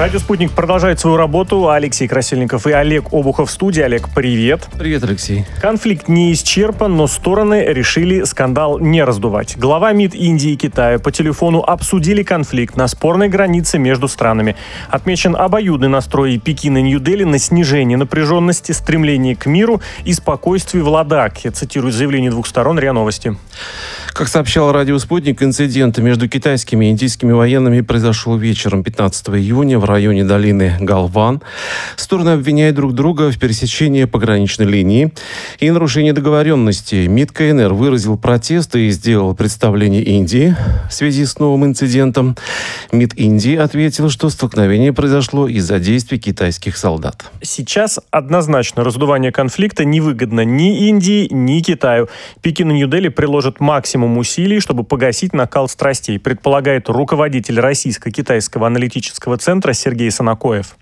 Радио «Спутник» продолжает свою работу. Алексей Красильников и Олег Обухов в студии. Олег, привет. Привет, Алексей. Конфликт не исчерпан, но стороны решили скандал не раздувать. Глава МИД Индии и Китая по телефону обсудили конфликт на спорной границе между странами. Отмечен обоюдный настрой Пекина и Нью-Дели на снижение напряженности, стремление к миру и спокойствию в Ладаке. Цитирую заявление двух сторон РИА Новости. Как сообщал радио «Спутник», инцидент между китайскими и индийскими военными произошел вечером 15 июня в районе долины Галван. Стороны обвиняют друг друга в пересечении пограничной линии и нарушении договоренности. МИД КНР выразил протест и сделал представление Индии в связи с новым инцидентом. МИД Индии ответил, что столкновение произошло из-за действий китайских солдат. Сейчас однозначно раздувание конфликта невыгодно ни Индии, ни Китаю. Пекин и Нью-Дели приложат максимум усилий, чтобы погасить накал страстей, предполагает руководитель Российско-китайского аналитического центра Сергей Санакоев.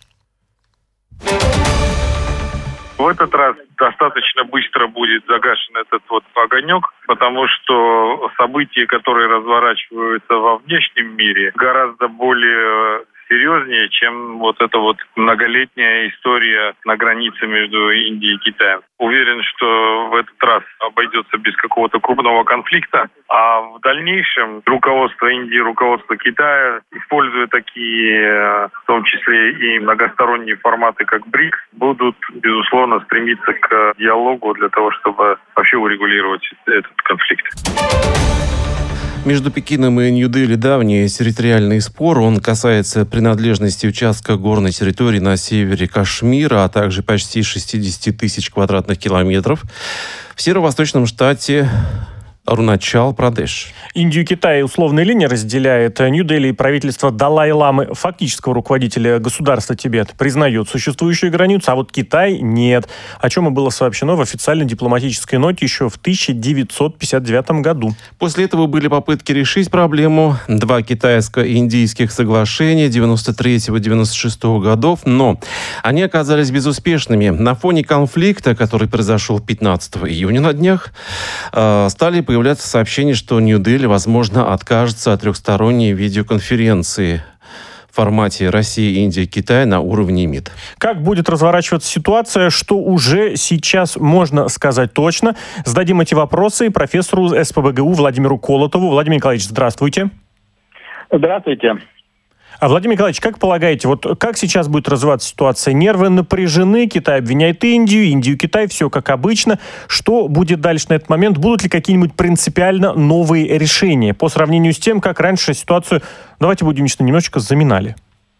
В этот раз достаточно быстро будет загашен этот огонек, потому что события, которые разворачиваются во внешнем мире, гораздо более серьезнее, чем эта многолетняя история на границе между Индией и Китаем. Уверен, что в этот раз обойдется без какого-то крупного конфликта, а в дальнейшем руководство Индии, руководство Китая, используя такие, в том числе и многосторонние форматы, как БРИКС, будут, безусловно, стремиться к диалогу для того, чтобы вообще урегулировать этот конфликт. Между Пекином и Нью-Дели давний территориальный спор. Он касается принадлежности участка горной территории на севере Кашмира, а также почти 60 тысяч квадратных километров в северо-восточном штате Аруначал-Прадеш. Индию и Китай условные линии разделяет. Нью-Дели и правительство Далай-ламы, фактического руководителя государства Тибет, признает существующую границу, а вот Китай нет. О чем и было сообщено в официальной дипломатической ноте еще в 1959 году. После этого были попытки решить проблему. 2 китайско-индийских соглашения 93-96 годов, но они оказались безуспешными. На фоне конфликта, который произошел 15 июня на днях, стали появляться сообщения, что Нью-Дели, возможно, откажется от трехсторонней видеоконференции в формате России, Индии, Китая на уровне МИД. Как будет разворачиваться ситуация, что уже сейчас можно сказать точно? Зададим эти вопросы профессору СПбГУ Владимиру Колотову. Владимир Николаевич, здравствуйте. Здравствуйте. Владимир Николаевич, как полагаете, как сейчас будет развиваться ситуация? Нервы напряжены, Китай обвиняет Индию, Индию Китай, все как обычно. Что будет дальше на этот момент? Будут ли какие-нибудь принципиально новые решения по сравнению с тем, как раньше ситуацию, давайте будем немножечко заминали?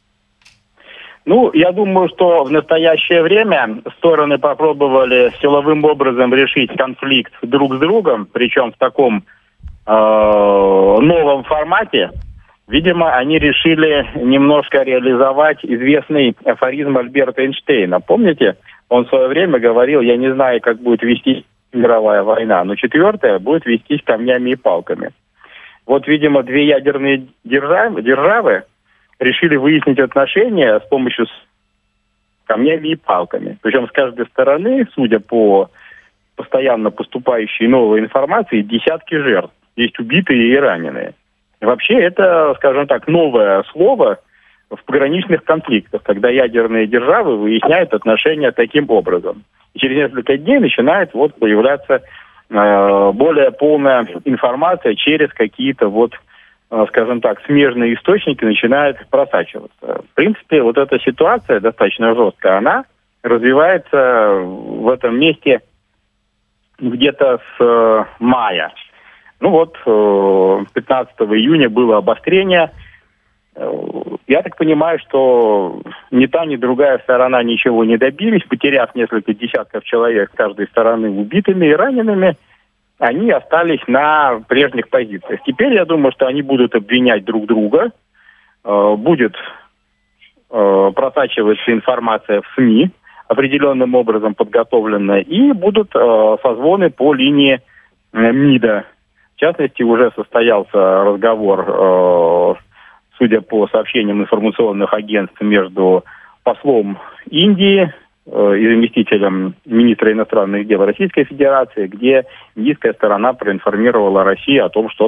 Я думаю, что в настоящее время стороны попробовали силовым образом решить конфликт друг с другом, причем в таком новом формате. Видимо, они решили немножко реализовать известный афоризм Альберта Эйнштейна. Помните, он в свое время говорил: я не знаю, как будет вестись мировая война, но 4-я будет вестись камнями и палками. Видимо, 2 ядерные державы решили выяснить отношения с помощью камнями и палками. Причем с каждой стороны, судя по постоянно поступающей новой информации, десятки жертв. Есть убитые и раненые. Вообще это, скажем так, новое слово в пограничных конфликтах, когда ядерные державы выясняют отношения таким образом. И через несколько дней начинает появляться более полная информация через какие-то скажем так, смежные источники начинают просачиваться. В принципе, эта ситуация достаточно жесткая, она развивается в этом месте где-то с мая. 15 июня было обострение. Я так понимаю, что ни та, ни другая сторона ничего не добились, потеряв несколько десятков человек с каждой стороны убитыми и ранеными, они остались на прежних позициях. Теперь я думаю, что они будут обвинять друг друга, будет просачиваться информация в СМИ, определенным образом подготовленная, и будут созвоны по линии МИДа. В частности, уже состоялся разговор, судя по сообщениям информационных агентств, между послом Индии и заместителем министра иностранных дел Российской Федерации, где индийская сторона проинформировала Россию о том, что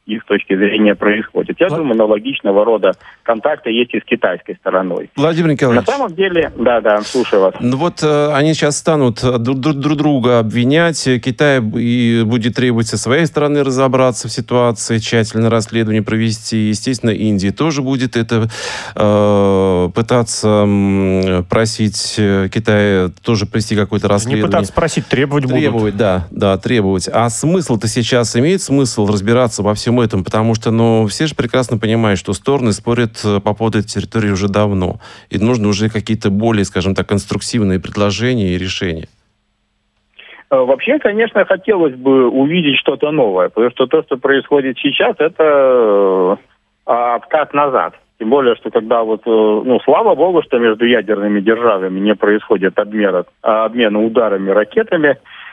их точки зрения происходит. Я думаю, аналогичного рода контакты есть и с китайской стороной. Владимир Николаевич. На самом деле, да, слушаю вас. Ну вот они сейчас станут друг друга обвинять. Китай будет требовать со своей стороны разобраться в ситуации, тщательное расследование провести. Естественно, Индия тоже будет это пытаться просить Китая тоже провести какое-то расследование. Не пытаться просить, требовать будут. Да, требовать. А смысл-то сейчас имеет смысл разбираться во всем этом? Потому что, все же прекрасно понимают, что стороны спорят по поводу этой территории уже давно. И нужно уже какие-то более, скажем так, конструктивные предложения и решения. Вообще, конечно, хотелось бы увидеть что-то новое, потому что то, что происходит сейчас, это откат назад. Тем более, что когда слава богу, что между ядерными державами не происходит обмена ударами ракетами,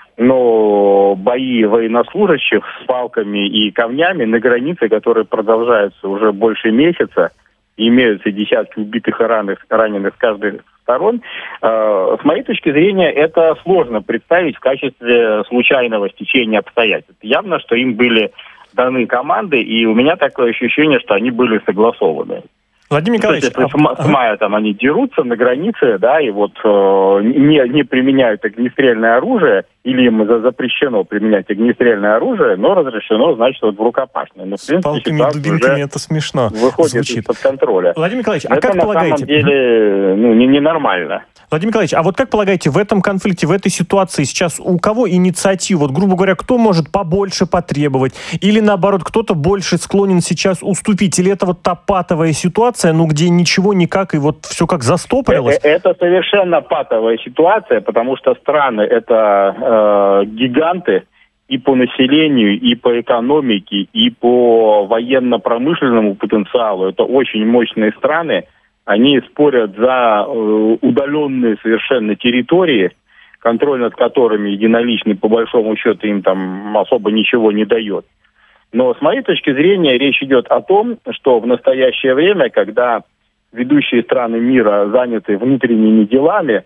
но бои военнослужащих с палками и камнями на границе, которые продолжаются уже больше месяца, имеются десятки убитых и раненых с каждой сторон. С моей точки зрения, это сложно представить в качестве случайного стечения обстоятельств. Явно, что им были даны команды, и у меня такое ощущение, что они были согласованы. Владимир Николаевич, с мая там они дерутся на границе, да, и не применяют огнестрельное оружие, или им запрещено применять огнестрельное оружие, но разрешено, значит, в рукопашное. Но, в принципе, с палками и дубинками это смешно выходит из-под контроля. Владимир Николаевич, это как полагаете? На самом деле ненормально. Владимир Николаевич, а вот как полагаете, в этом конфликте, в этой ситуации сейчас у кого инициатива? Вот, грубо говоря, кто может побольше потребовать? Или, наоборот, кто-то больше склонен сейчас уступить? Или это та патовая ситуация, где ничего никак, и все как застопорилось? Это совершенно патовая ситуация, потому что страны — это гиганты и по населению, и по экономике, и по военно-промышленному потенциалу. Это очень мощные страны. Они спорят за удаленные совершенно территории, контроль над которыми единоличный, по большому счету, им там особо ничего не дает. Но с моей точки зрения речь идет о том, что в настоящее время, когда ведущие страны мира заняты внутренними делами,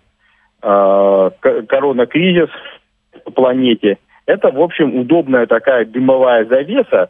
коронакризис по планете, это, в общем, удобная такая дымовая завеса,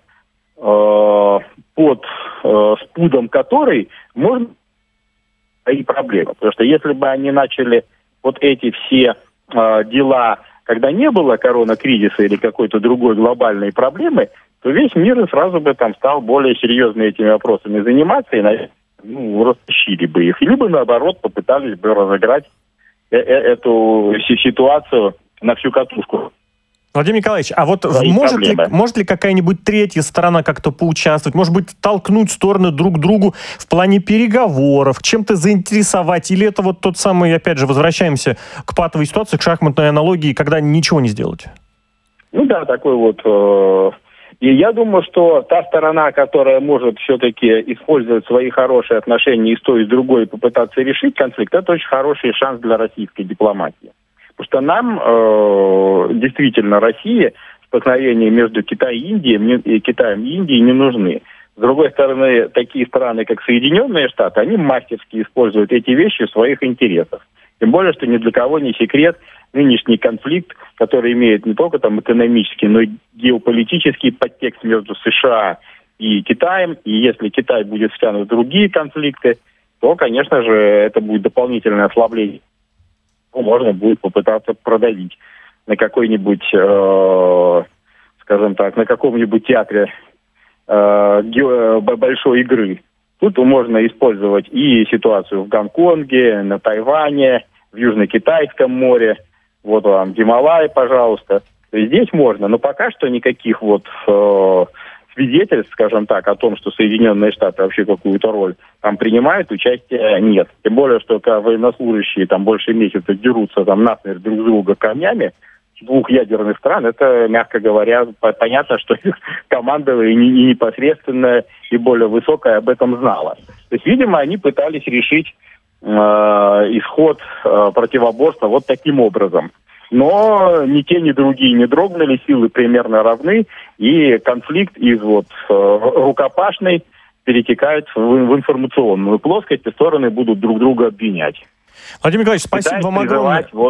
под спудом которой можно и проблемы. Потому что если бы они начали эти все дела, когда не было коронакризиса или какой-то другой глобальной проблемы, то весь мир сразу бы стал более серьезно этими вопросами заниматься и, растащили бы их. Либо, наоборот, попытались бы разыграть эту ситуацию на всю катушку. Владимир Николаевич, а может ли какая-нибудь третья сторона как-то поучаствовать? Может быть, толкнуть стороны друг к другу в плане переговоров, чем-то заинтересовать? Или это тот самый, опять же, возвращаемся к патовой ситуации, к шахматной аналогии, когда ничего не сделать? Такой И я думаю, что та сторона, которая может все-таки использовать свои хорошие отношения и с той, и с другой попытаться решить конфликт, это очень хороший шанс для российской дипломатии. Потому что нам, действительно, России столкновения между Китаем и Индией не нужны. С другой стороны, такие страны, как Соединенные Штаты, они мастерски используют эти вещи в своих интересах. Тем более, что ни для кого не секрет, нынешний конфликт, который имеет не только экономический, но и геополитический подтекст между США и Китаем. И если Китай будет втянут в другие конфликты, то, конечно же, это будет дополнительное ослабление. Можно будет попытаться продавить на какой-нибудь, скажем так, на каком-нибудь театре большой игры. Тут можно использовать и ситуацию в Гонконге, на Тайване, в Южно-Китайском море, Гималай, пожалуйста. Здесь можно, но пока что никаких свидетельств, скажем так, о том, что Соединенные Штаты вообще какую-то роль там принимают, участия нет. Тем более, что когда военнослужащие больше месяца дерутся насмерть друг друга камнями двух ядерных стран, это, мягко говоря, понятно, что их командование и непосредственно, и более высокое об этом знало. То есть, видимо, они пытались решить исход противоборства таким образом. Но ни те, ни другие не дрогнули, силы примерно равны, и конфликт из рукопашной перетекает в информационную плоскость, и стороны будут друг друга обвинять. Владимир Николаевич, спасибо вам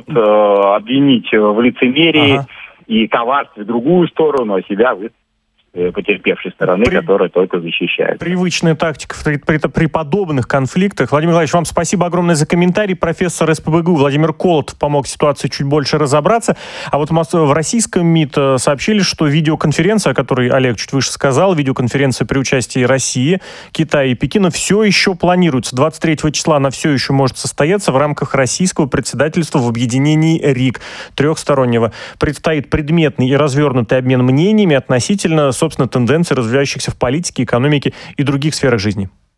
огромное. Обвинить в лицемерии и коварстве другую сторону, а себя потерпевшей стороны, которая только защищает. Привычная тактика при подобных конфликтах. Владимир Владимирович, вам спасибо огромное за комментарий. Профессор СПбГУ Владимир Колотов помог ситуации чуть больше разобраться. А вот в российском МИД сообщили, что видеоконференция, о которой Олег чуть выше сказал, видеоконференция при участии России, Китая и Пекина, все еще планируется. 23 числа она все еще может состояться в рамках российского председательства в объединении РИК трехстороннего. Предстоит предметный и развернутый обмен мнениями относительно, собственно, тенденций, развивающихся в политике, экономике и других сферах жизни.